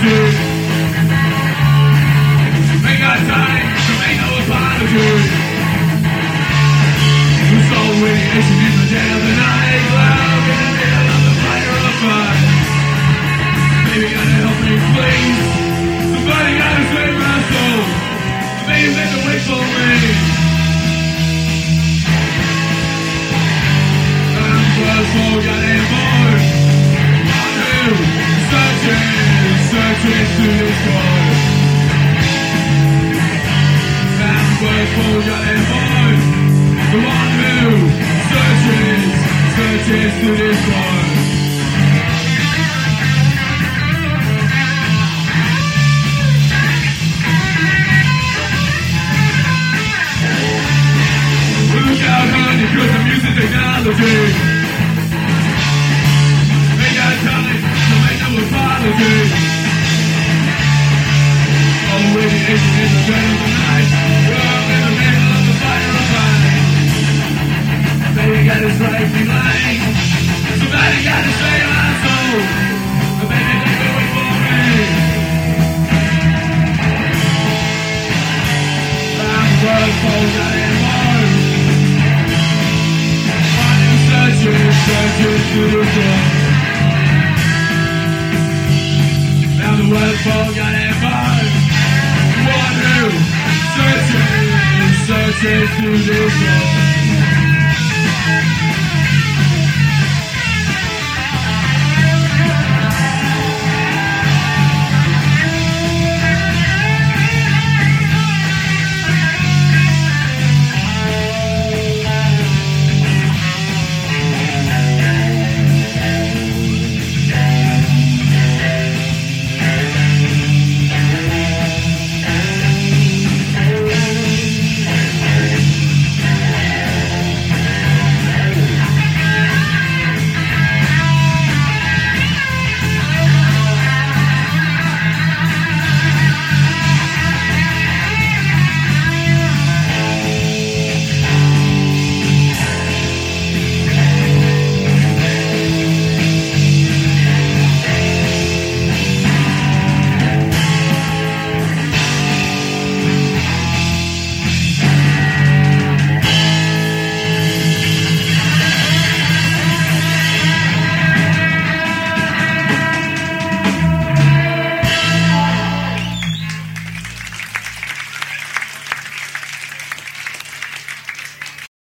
apology. Ain't got time to make no apology. Who's so radiation in the dead of the night, loud in the middle of the fire of fire. Baby, gotta help me, please. Somebody gotta save my soul. Baby, they can wait for me. I'm just so goddamn bored. Searching through this world. I'm just so goddamn bored. The one who searches through this world. Look out, honey, 'cause the music technology ain't got time to make no apology. All the radiation in the dead of the night. I'm in the middle of the fire of fire. Baby, gotta strike me blind. Somebody gotta save my soul. The baby, they can wait for me. I'm just so goddamn bored. Searching through the dark. Now the world's full goddamn bored. One who searching through the dark.